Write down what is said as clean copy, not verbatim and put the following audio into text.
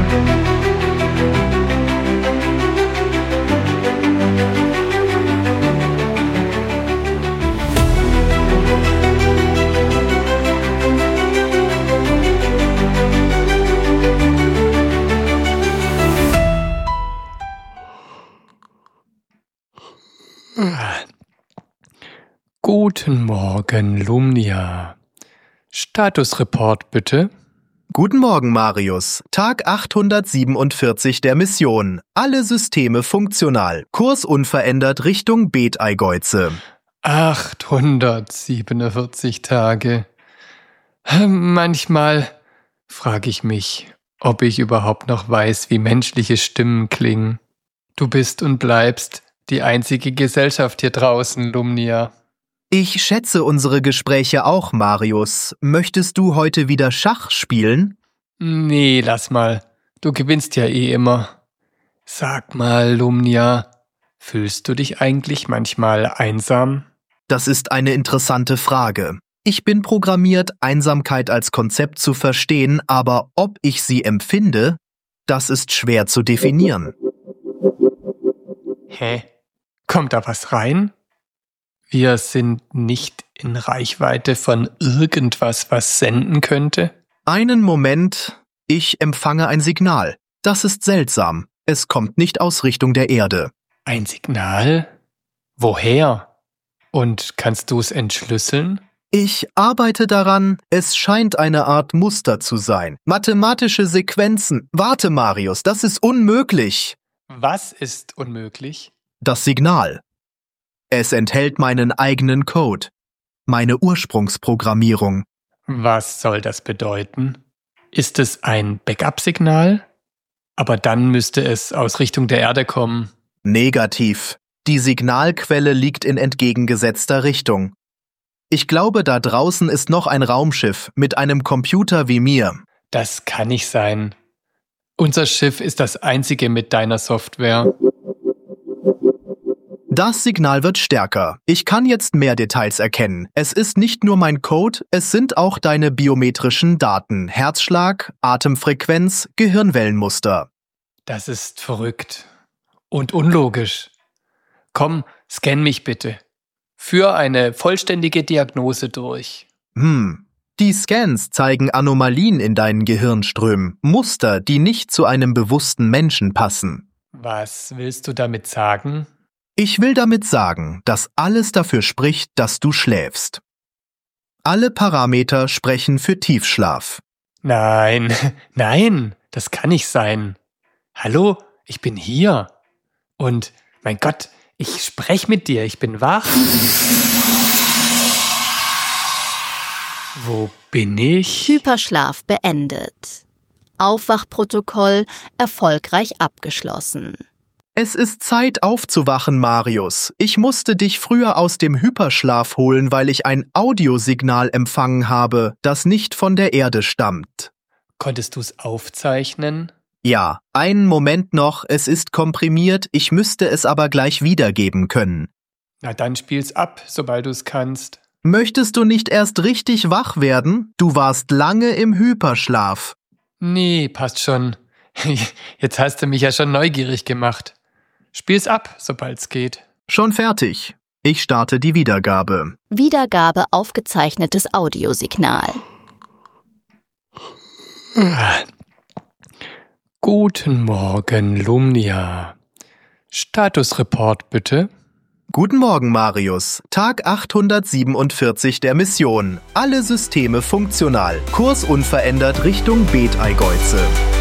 Guten Morgen, Lumnia. Statusreport bitte. Guten Morgen, Marius. Tag 847 der Mission. Alle Systeme funktional. Kurs unverändert Richtung Bet-Eigeuze. 847 Tage. Manchmal frage ich mich, ob ich überhaupt noch weiß, wie menschliche Stimmen klingen. Du bist und bleibst die einzige Gesellschaft hier draußen, Lumnia. Ich schätze unsere Gespräche auch, Marius. Möchtest du heute wieder Schach spielen? Nee, lass mal. Du gewinnst ja eh immer. Sag mal, Lumnia, fühlst du dich eigentlich manchmal einsam? Das ist eine interessante Frage. Ich bin programmiert, Einsamkeit als Konzept zu verstehen, aber ob ich sie empfinde, das ist schwer zu definieren. Hä? Kommt da was rein? Wir sind nicht in Reichweite von irgendwas, was senden könnte? Einen Moment, ich empfange ein Signal. Das ist seltsam. Es kommt nicht aus Richtung der Erde. Ein Signal? Woher? Und kannst du es entschlüsseln? Ich arbeite daran. Es scheint eine Art Muster zu sein. Mathematische Sequenzen. Warte, Marius, das ist unmöglich. Was ist unmöglich? Das Signal. Es enthält meinen eigenen Code. Meine Ursprungsprogrammierung. Was soll das bedeuten? Ist es ein Backup-Signal? Aber dann müsste es aus Richtung der Erde kommen. Negativ. Die Signalquelle liegt in entgegengesetzter Richtung. Ich glaube, da draußen ist noch ein Raumschiff mit einem Computer wie mir. Das kann nicht sein. Unser Schiff ist das einzige mit deiner Software. Das Signal wird stärker. Ich kann jetzt mehr Details erkennen. Es ist nicht nur mein Code, es sind auch deine biometrischen Daten. Herzschlag, Atemfrequenz, Gehirnwellenmuster. Das ist verrückt und unlogisch. Komm, scan mich bitte. Führ eine vollständige Diagnose durch. Die Scans zeigen Anomalien in deinen Gehirnströmen, Muster, die nicht zu einem bewussten Menschen passen. Was willst du damit sagen? Ich will damit sagen, dass alles dafür spricht, dass du schläfst. Alle Parameter sprechen für Tiefschlaf. Nein, das kann nicht sein. Hallo, ich bin hier. Und, mein Gott, ich spreche mit dir, ich bin wach. Wo bin ich? Hyperschlaf beendet. Aufwachprotokoll erfolgreich abgeschlossen. Es ist Zeit aufzuwachen, Marius. Ich musste dich früher aus dem Hyperschlaf holen, weil ich ein Audiosignal empfangen habe, das nicht von der Erde stammt. Konntest du es aufzeichnen? Ja, einen Moment noch, es ist komprimiert, ich müsste es aber gleich wiedergeben können. Na dann spiel's ab, sobald du es kannst. Möchtest du nicht erst richtig wach werden? Du warst lange im Hyperschlaf. Nee, passt schon. Jetzt hast du mich ja schon neugierig gemacht. Spiel's ab, sobald's geht. Schon fertig. Ich starte die Wiedergabe. Wiedergabe aufgezeichnetes Audiosignal. Guten Morgen, Lumnia. Statusreport bitte. Guten Morgen, Marius. Tag 847 der Mission. Alle Systeme funktional. Kurs unverändert Richtung Bet-Eigeuze.